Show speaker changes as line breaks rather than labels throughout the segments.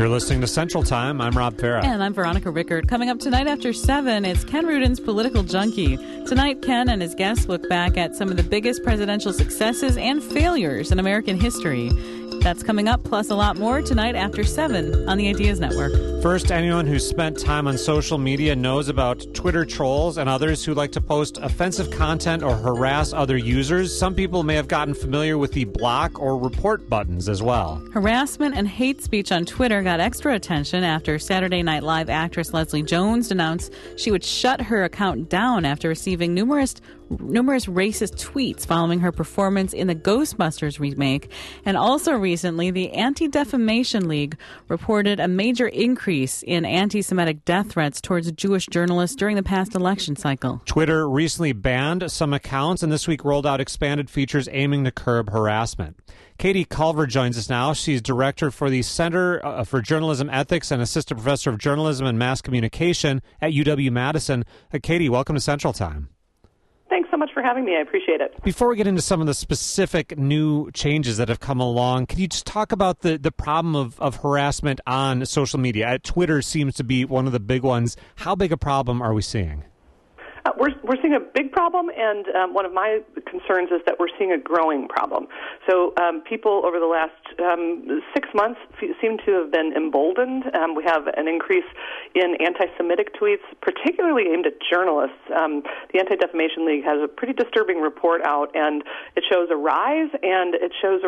You're listening to Central Time. I'm Rob Farah.
And I'm Veronica Rickert. Coming up tonight after 7, it's Ken Rudin's Political Junkie. Tonight, Ken and his guests look back at some of the biggest presidential successes and failures in American history. That's coming up, plus a lot more tonight after 7 on the Ideas Network.
First, anyone who's spent time on social media knows about Twitter trolls and others who like to post offensive content or harass other users. Some people may have gotten familiar with the block or report buttons as well.
Harassment and hate speech on Twitter got extra attention after Saturday Night Live actress Leslie Jones announced she would shut her account down after receiving numerous racist tweets following her performance in the Ghostbusters remake. And also recently, the Anti-Defamation League reported a major increase in anti-Semitic death threats towards Jewish journalists during the past election cycle.
Twitter recently banned some accounts and this week rolled out expanded features aiming to curb harassment. Katie Culver joins us now. She's director for the Center for Journalism Ethics and assistant professor of journalism and mass communication at UW-Madison. Katie, welcome to Central Time.
Thanks so much for having me. I appreciate it.
Before we get into some of the specific new changes that have come along, can you just talk about the problem of harassment on social media? Twitter seems to be one of the big ones. How big a problem are we seeing?
We're seeing a big problem, and one of my concerns is that we're seeing a growing problem. So people over the last 6 months seem to have been emboldened. We have an increase in anti-Semitic tweets, particularly aimed at journalists. The Anti-Defamation League has a pretty disturbing report out, and it shows a rise, and it shows a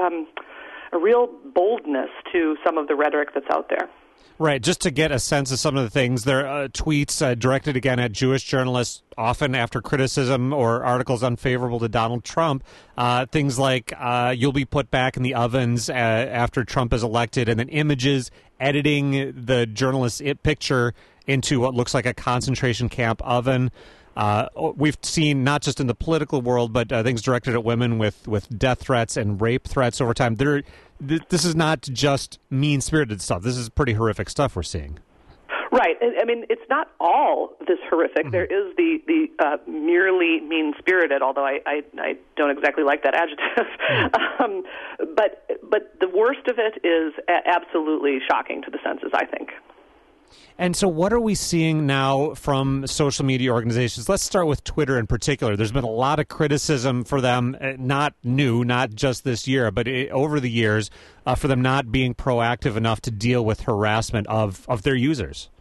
real boldness to some of the rhetoric that's out there.
Right. Just to get a sense of some of the things, there are tweets directed again at Jewish journalists, often after criticism or articles unfavorable to Donald Trump. Things like you'll be put back in the ovens after Trump is elected, and then images editing the journalist's picture into what looks like a concentration camp oven. We've seen not just in the political world, but things directed at women with death threats and rape threats over time. This is not just mean-spirited stuff. This is pretty horrific stuff we're seeing.
Right. I mean, it's not all this horrific. Mm-hmm. There is the merely mean-spirited, although I don't exactly like that adjective. Mm-hmm. But the worst of it is absolutely shocking to the senses, I think.
And so what are we seeing now from social media organizations? Let's start with Twitter in particular. There's been a lot of criticism for them, not new, not just this year, but over the years, for them not being proactive enough to deal with harassment of their users.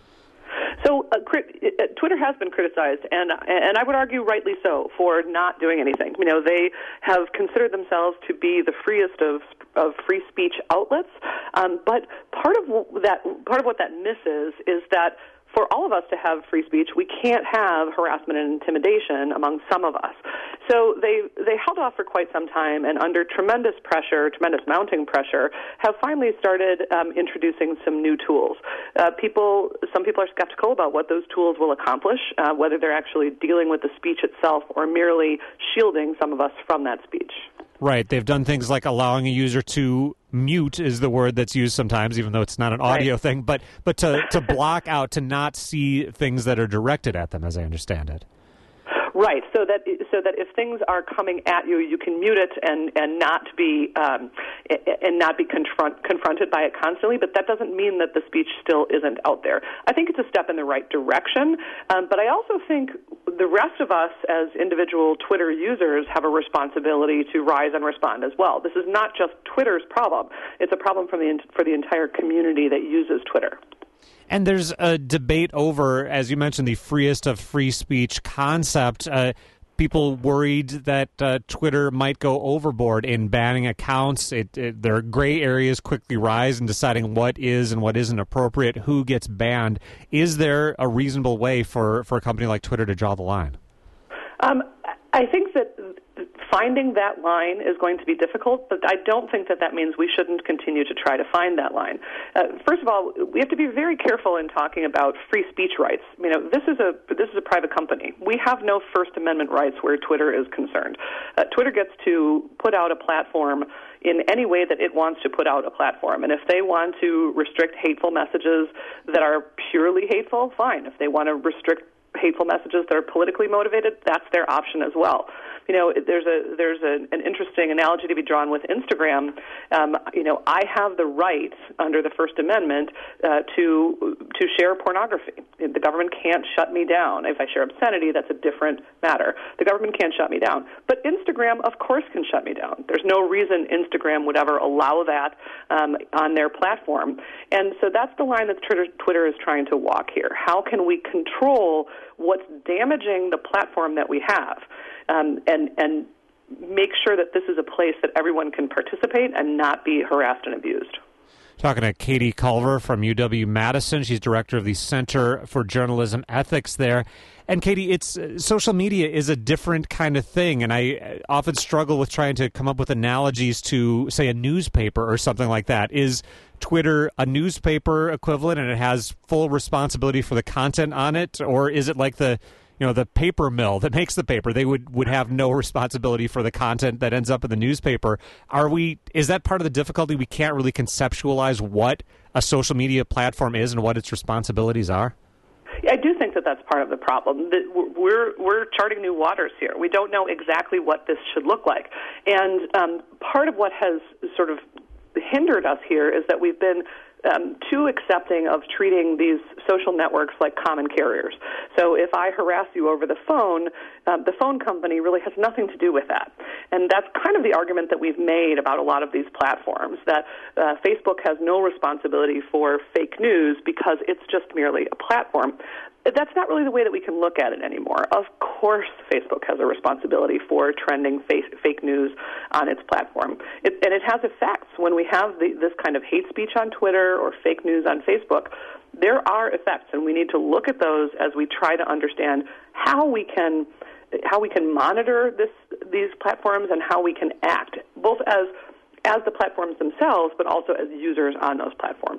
So Twitter has been criticized, and I would argue rightly so, for not doing anything. You know, they have considered themselves to be the freest of free speech outlets, but part of what that misses is that for all of us to have free speech, we can't have harassment and intimidation among some of us. So they held off for quite some time, and under tremendous pressure, tremendous mounting pressure, have finally started introducing some new tools. Some people are skeptical about what those tools will accomplish, whether they're actually dealing with the speech itself or merely shielding some of us from that speech.
Right. They've done things like allowing a user to mute is the word that's used sometimes, even though it's not an audio thing, but to block out, to not see things that are directed at them, as I understand it.
Right, so that if things are coming at you, you can mute it and not be confronted by it constantly. But that doesn't mean that the speech still isn't out there. I think it's a step in the right direction. But I also think the rest of us as individual Twitter users have a responsibility to rise and respond as well. This is not just Twitter's problem; it's a problem for the entire community that uses Twitter.
And there's a debate over, as you mentioned, the freest of free speech concept. People worried that Twitter might go overboard in banning accounts. Their gray areas quickly rise in deciding what is and what isn't appropriate, who gets banned. Is there a reasonable way for a company like Twitter to draw the line?
I think that finding that line is going to be difficult, but I don't think that means we shouldn't continue to try to find that line. First of all, we have to be very careful in talking about free speech rights. You know, this is a private company. We have no First Amendment rights where Twitter is concerned. Twitter gets to put out a platform in any way that it wants to put out a platform. And if they want to restrict hateful messages that are purely hateful, fine. If they want to restrict hateful messages that are politically motivated, that's their option as well. there's an interesting analogy to be drawn with Instagram. I have the right under the First Amendment to share pornography. The government can't shut me down. If I share obscenity, that's a different matter. The government can't shut me down. But Instagram, of course, can shut me down. There's no reason Instagram would ever allow that on their platform. And so that's the line that Twitter is trying to walk here. How can we control what's damaging the platform that we have, and make sure that this is a place that everyone can participate and not be harassed and abused?
Talking to Katie Culver from UW-Madison. She's director of the Center for Journalism Ethics there. And Katie, social media is a different kind of thing, and I often struggle with trying to come up with analogies to, say, a newspaper or something like that. Is Twitter a newspaper equivalent, and it has full responsibility for the content on it, or is it like the paper mill that makes the paper? They would have no responsibility for the content that ends up in the newspaper. Is that part of the difficulty? We can't really conceptualize what a social media platform is and what its responsibilities are?
Yeah, I do think that that's part of the problem. That we're charting new waters here. We don't know exactly what this should look like. And part of what has sort of hindered us here is that we've been too accepting of treating these social networks like common carriers. So if I harass you over the phone company really has nothing to do with that. And that's kind of the argument that we've made about a lot of these platforms, that Facebook has no responsibility for fake news because it's just merely a platform. That's not really the way that we can look at it anymore. Of course, Facebook has a responsibility for trending fake news on its platform. And it has effects. When we have this kind of hate speech on Twitter or fake news on Facebook, there are effects, and we need to look at those as we try to understand how we can monitor these platforms and how we can act, both as the platforms themselves, but also as users on those platforms.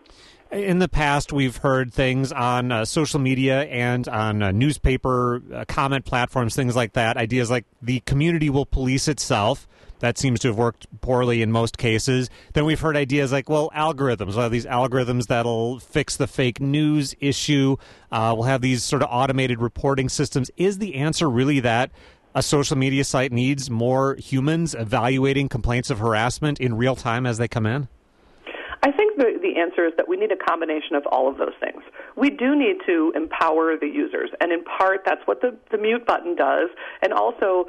In the past, we've heard things on social media and on newspaper comment platforms, things like that, ideas like the community will police itself. That seems to have worked poorly in most cases. Then we've heard ideas like, algorithms. We'll have these algorithms that'll fix the fake news issue. We'll have these sort of automated reporting systems. Is the answer really that a social media site needs more humans evaluating complaints of harassment in real time as they come in?
I think the answer is that we need a combination of all of those things. We do need to empower the users, and in part that's what the mute button does, and also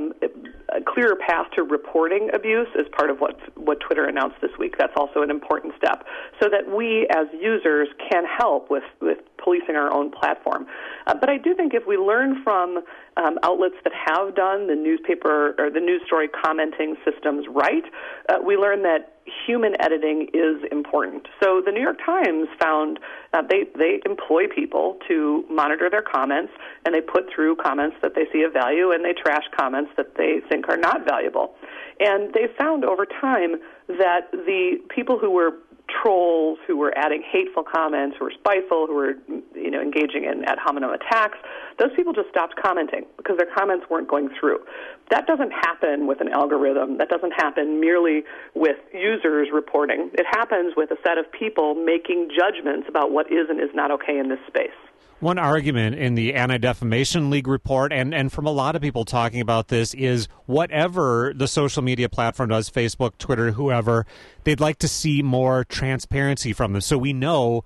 a clearer path to reporting abuse is part of what Twitter announced this week. That's also an important step, so that we as users can help with policing our own platform. But I do think if we learn from outlets that have done the newspaper or the news story commenting systems right, we learn that human editing is important. So the New York Times found they employ people to monitor their comments, and they put through comments that they see of value, and they trash comments that they think are not valuable. And they found over time that the people who were trolls, who were adding hateful comments, who were spiteful, who were engaging in ad hominem attacks, those people just stopped commenting because their comments weren't going through. That doesn't happen with an algorithm. That doesn't happen merely with users reporting. It happens with a set of people making judgments about what is and is not okay in this space.
One argument in the Anti-Defamation League report, and from a lot of people talking about this, is whatever the social media platform does, Facebook, Twitter, whoever, they'd like to see more transparency from them. So we know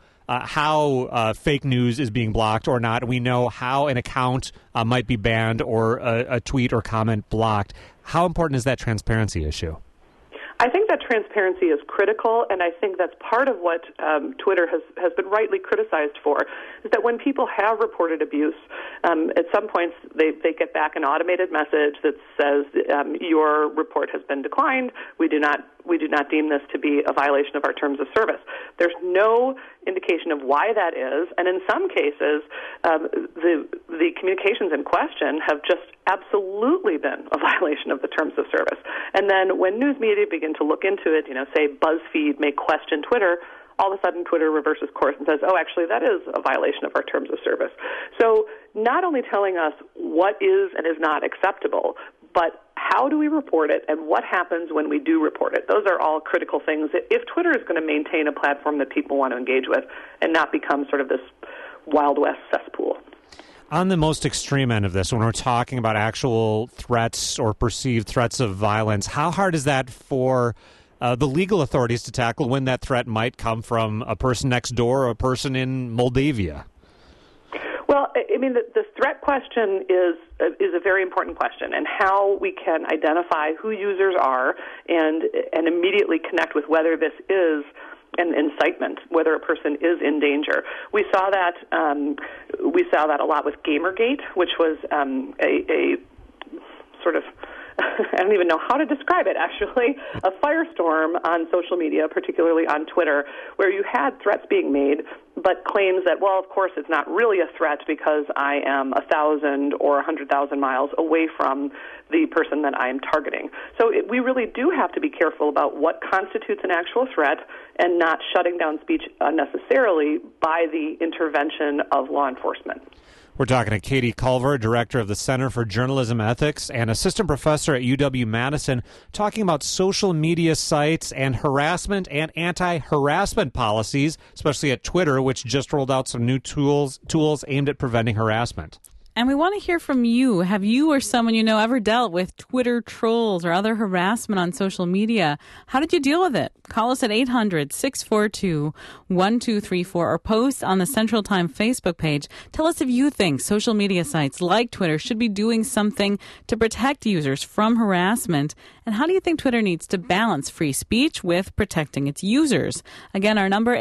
how fake news is being blocked or not. We know how an account might be banned or a tweet or comment blocked. How important is that transparency issue?
I think that transparency is critical, and I think that's part of what Twitter has been rightly criticized for, is that when people have reported abuse, at some points they get back an automated message that says your report has been declined. We do not deem this to be a violation of our terms of service. There's no indication of why that is, and in some cases, the communications in question have just absolutely been a violation of the terms of service. And then when news media begin to look into it, say BuzzFeed may question Twitter, all of a sudden Twitter reverses course and says, oh, actually, that is a violation of our terms of service. So not only telling us what is and is not acceptable, but how do we report it and what happens when we do report it? Those are all critical things. If Twitter is going to maintain a platform that people want to engage with and not become sort of this Wild West cesspool.
On the most extreme end of this, when we're talking about actual threats or perceived threats of violence, how hard is that for the legal authorities to tackle when that threat might come from a person next door or a person in Moldavia?
Well, I mean, the threat question is a very important question, and how we can identify who users are and immediately connect with whether this is an incitement, whether a person is in danger. We saw that a lot with Gamergate, which was a sort of I don't even know how to describe it, actually, a firestorm on social media, particularly on Twitter, where you had threats being made, but claims that, well, of course, it's not really a threat because I am 1,000 or 100,000 miles away from the person that I am targeting. So we really do have to be careful about what constitutes an actual threat and not shutting down speech unnecessarily by the intervention of law enforcement.
We're talking to Katie Culver, director of the Center for Journalism Ethics and assistant professor at UW-Madison, talking about social media sites and harassment and anti-harassment policies, especially at Twitter, which just rolled out some new tools aimed at preventing harassment.
And we want to hear from you. Have you or someone you know ever dealt with Twitter trolls or other harassment on social media? How did you deal with it? Call us at 800-642-1234 or post on the Central Time Facebook page. Tell us if you think social media sites like Twitter should be doing something to protect users from harassment. And how do you think Twitter needs to balance free speech with protecting its users? Again, our number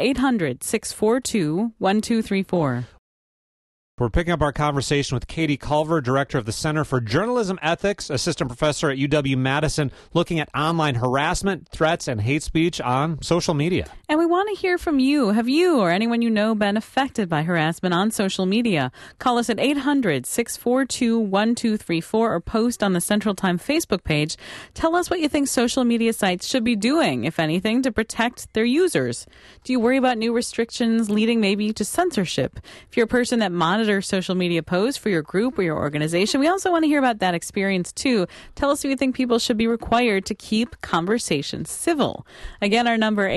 800-642-1234.
We're picking up our conversation with Katie Culver, director of the Center for Journalism Ethics, assistant professor at UW-Madison, looking at online harassment, threats, and hate speech on social media.
And we want to hear from you. Have you or anyone you know been affected by harassment on social media? Call us at 800-642-1234 or post on the Central Time Facebook page. Tell us what you think social media sites should be doing, if anything, to protect their users. Do you worry about new restrictions leading maybe to censorship? If you're a person that monitors social media posts for your group or your organization, we also want to hear about that experience too. Tell us if you think people should be required to keep conversations civil. Again, our number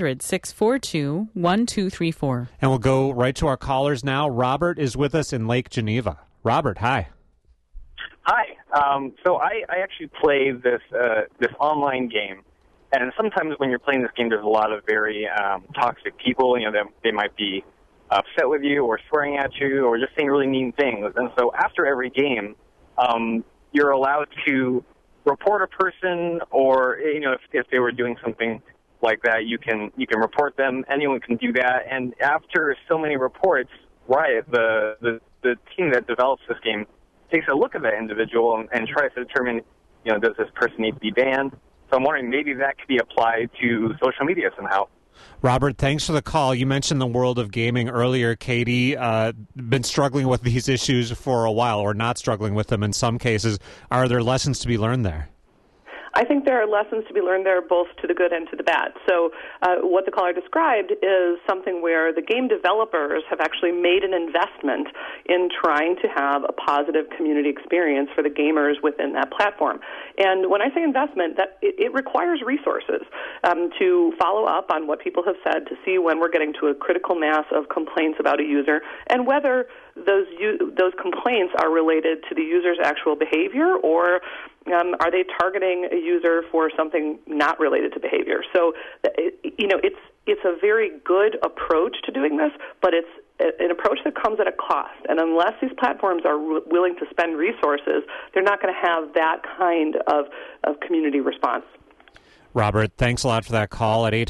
800-642-1234.
And we'll go right to our callers now. Robert is with us in Lake Geneva. Robert, hi.
Hi. So I actually play this online game, and sometimes when you're playing this game, there's a lot of very toxic people. You know, they might be upset with you or swearing at you or just saying really mean things. And so after every game, you're allowed to report a person, or, you know, if they were doing something like that, you can report them. Anyone can do that. And after so many reports, Riot, the team that develops this game, takes a look at that individual and tries to determine, you know, does this person need to be banned? So I'm wondering maybe that could be applied to social media somehow.
Robert, thanks for the call. You mentioned the world of gaming earlier, Katie. Been struggling with these issues for a while, or not struggling with them in some cases. Are there lessons to be learned there?
I think there are lessons to be learned there, both to the good and to the bad. So what the caller described is something where the game developers have actually made an investment in trying to have a positive community experience for the gamers within that platform. And when I say investment, that it requires resources to follow up on what people have said, to see when we're getting to a critical mass of complaints about a user, and whether those complaints are related to the user's actual behavior, or are they targeting a user for something not related to behavior? So, you know, it's a very good approach to doing this, but it's an approach that comes at a cost. And unless these platforms are willing to spend resources, they're not going to have that kind of community response.
Robert, thanks a lot for that call at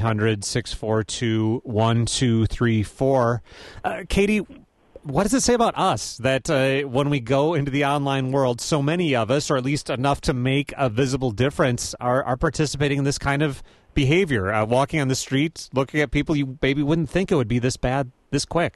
800-642-1234. Katie, what does it say about us that when we go into the online world, so many of us, or at least enough to make a visible difference, are participating in this kind of behavior, walking on the streets, looking at people you maybe wouldn't think it would be this bad, this quick?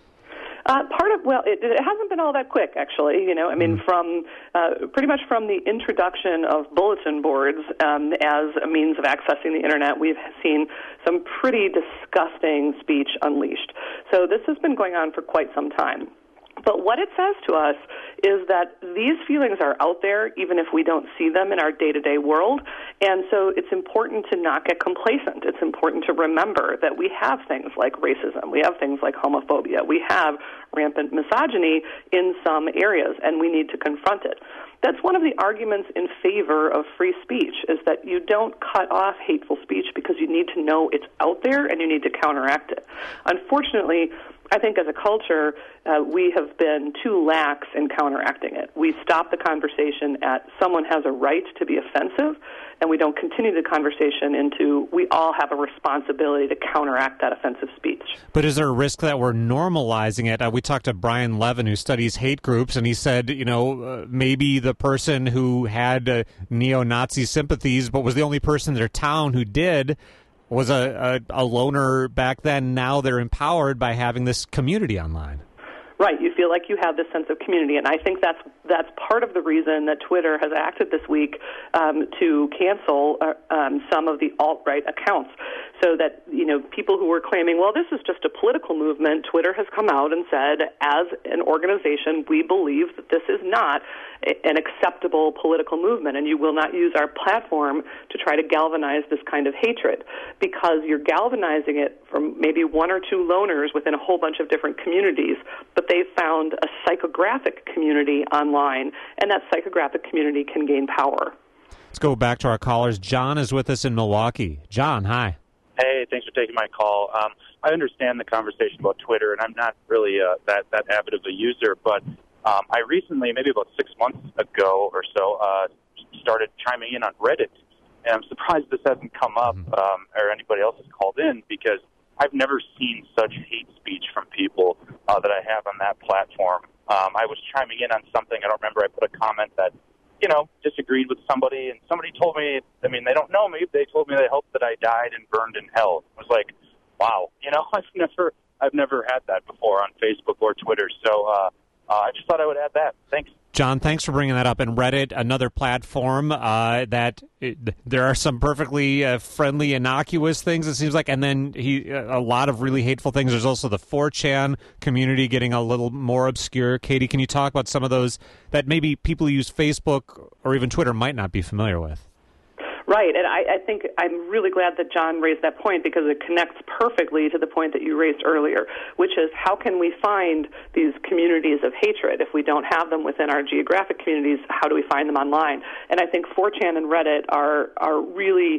It hasn't been all that quick, actually. You know, I mean, from pretty much from the introduction of bulletin boards as a means of accessing the internet, we've seen some pretty disgusting speech unleashed. So this has been going on for quite some time. But what it says to us is that these feelings are out there even if we don't see them in our day-to-day world. And so it's important to not get complacent. It's important to remember that we have things like racism. We have things like homophobia. We have rampant misogyny in some areas, and we need to confront it. That's one of the arguments in favor of free speech, is that you don't cut off hateful speech because you need to know it's out there and you need to counteract it. Unfortunately, I think as a culture, we have been too lax in counteracting it. We stop the conversation at someone has a right to be offensive, and we don't continue the conversation into we all have a responsibility to counteract that offensive speech.
But is there a risk that we're normalizing it? We talked to Brian Levin, who studies hate groups, and he said, maybe the person who had neo-Nazi sympathies but was the only person in their town who did was a loner back then. Now they're empowered by having this community online.
Right, you feel like you have this sense of community, and I think that's part of the reason that Twitter has acted this week to cancel some of the alt-right accounts, so that people who were claiming, well, this is just a political movement, Twitter has come out and said, as an organization, we believe that this is not an acceptable political movement, and you will not use our platform to try to galvanize this kind of hatred, because you're galvanizing it from maybe one or two loners within a whole bunch of different communities, but they've found a psychographic community online, and that psychographic community can gain power.
Let's go back to our callers. John is with us in Milwaukee. John, hi.
Hey, thanks for taking my call. I understand the conversation about Twitter, and I'm not really that avid of a user, but I recently, maybe about 6 months ago or so, started chiming in on Reddit, and I'm surprised this hasn't come up or anybody else has called in, because I've never seen such hate speech from people that I have on that platform. I was chiming in on something, I don't remember, I put a comment that, disagreed with somebody, and somebody told me, they don't know me, they told me they hoped that I died and burned in hell. It was like, wow, I've never had that before on Facebook or Twitter, so I just thought I would add that. Thanks.
John, thanks for bringing that up. And Reddit, another platform there are some perfectly friendly, innocuous things, it seems like, and then a lot of really hateful things. There's also the 4chan community getting a little more obscure. Katie, can you talk about some of those that maybe people who use Facebook or even Twitter might not be familiar with?
Right, and I think I'm really glad that John raised that point, because it connects perfectly to the point that you raised earlier, which is how can we find these communities of hatred if we don't have them within our geographic communities? How do we find them online? And I think 4chan and Reddit are really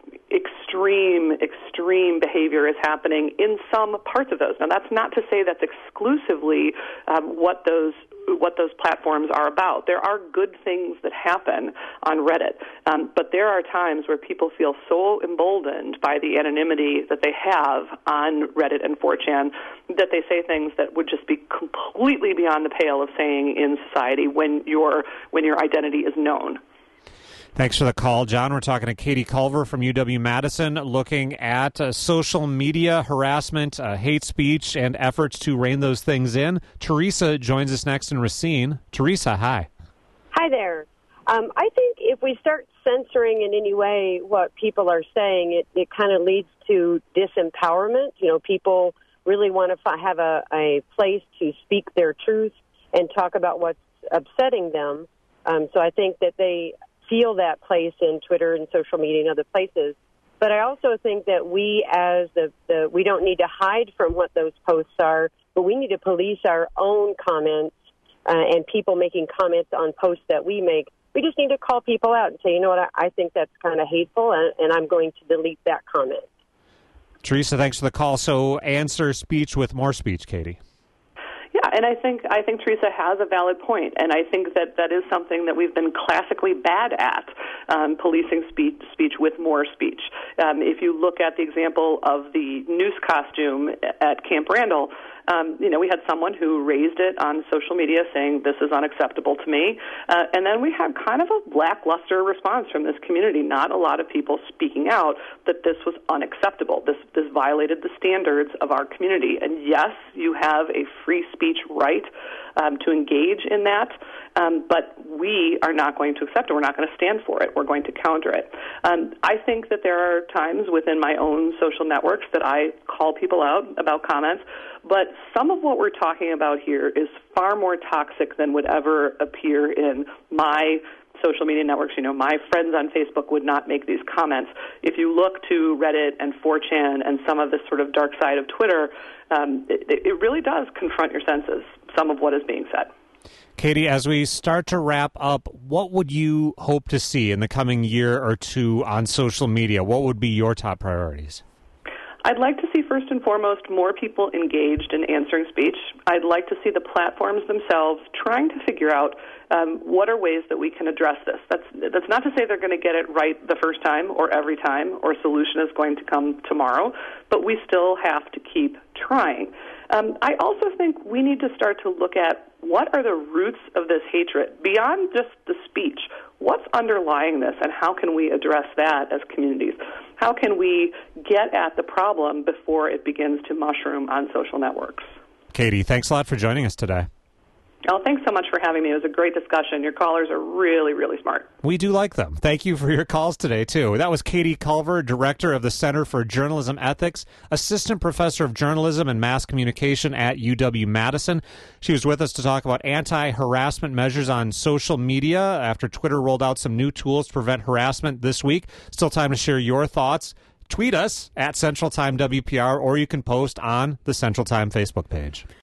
extreme behavior is happening in some parts of those. Now, that's not to say that's exclusively what those platforms are about. There are good things that happen on Reddit, but there are times where people feel so emboldened by the anonymity that they have on Reddit and 4chan that they say things that would just be completely beyond the pale of saying in society when your identity is known.
Thanks for the call, John. We're talking to Katie Culver from UW-Madison, looking at social media harassment, hate speech, and efforts to rein those things in. Teresa joins us next in Racine. Teresa, hi.
Hi there. I think if we start censoring in any way what people are saying, it kind of leads to disempowerment. People really want to have a place to speak their truth and talk about what's upsetting them. So I think that they feel that place in Twitter and social media and other places. But I also think that we as we don't need to hide from what those posts are, but we need to police our own comments and people making comments on posts that we make. We just need to call people out and say, you know what, I think that's kind of hateful, and I'm going to delete that comment.
Teresa, thanks for the call. So answer speech with more speech, Katie.
Yeah, and I think Teresa has a valid point, and I think that is something that we've been classically bad at, policing speech with more speech. If you look at the example of the noose costume at Camp Randall, we had someone who raised it on social media saying, this is unacceptable to me. And then we had kind of a lackluster response from this community. Not a lot of people speaking out that this was unacceptable. This violated the standards of our community. And yes, you have a free speech right to engage in that. But we are not going to accept it. We're not going to stand for it. We're going to counter it. I think that there are times within my own social networks that I call people out about comments, but some of what we're talking about here is far more toxic than would ever appear in my social media networks. My friends on Facebook would not make these comments. If you look to Reddit and 4chan and some of this sort of dark side of Twitter, it really does confront your senses, some of what is being said.
Katie, as we start to wrap up, what would you hope to see in the coming year or two on social media? What would be your top priorities?
I'd like to see, first and foremost, more people engaged in answering speech. I'd like to see the platforms themselves trying to figure out what are ways that we can address this. That's not to say they're going to get it right the first time or every time, or a solution is going to come tomorrow, but we still have to keep trying. I also think we need to start to look at what are the roots of this hatred beyond just the speech. What's underlying this, and how can we address that as communities? How can we get at the problem before it begins to mushroom on social networks?
Katie, thanks a lot for joining us today.
Oh, thanks so much for having me. It was a great discussion. Your callers are really, really smart.
We do like them. Thank you for your calls today, too. That was Katie Culver, Director of the Center for Journalism Ethics, Assistant Professor of Journalism and Mass Communication at UW-Madison. She was with us to talk about anti-harassment measures on social media after Twitter rolled out some new tools to prevent harassment this week. Still time to share your thoughts. Tweet us at Central Time WPR, or you can post on the Central Time Facebook page.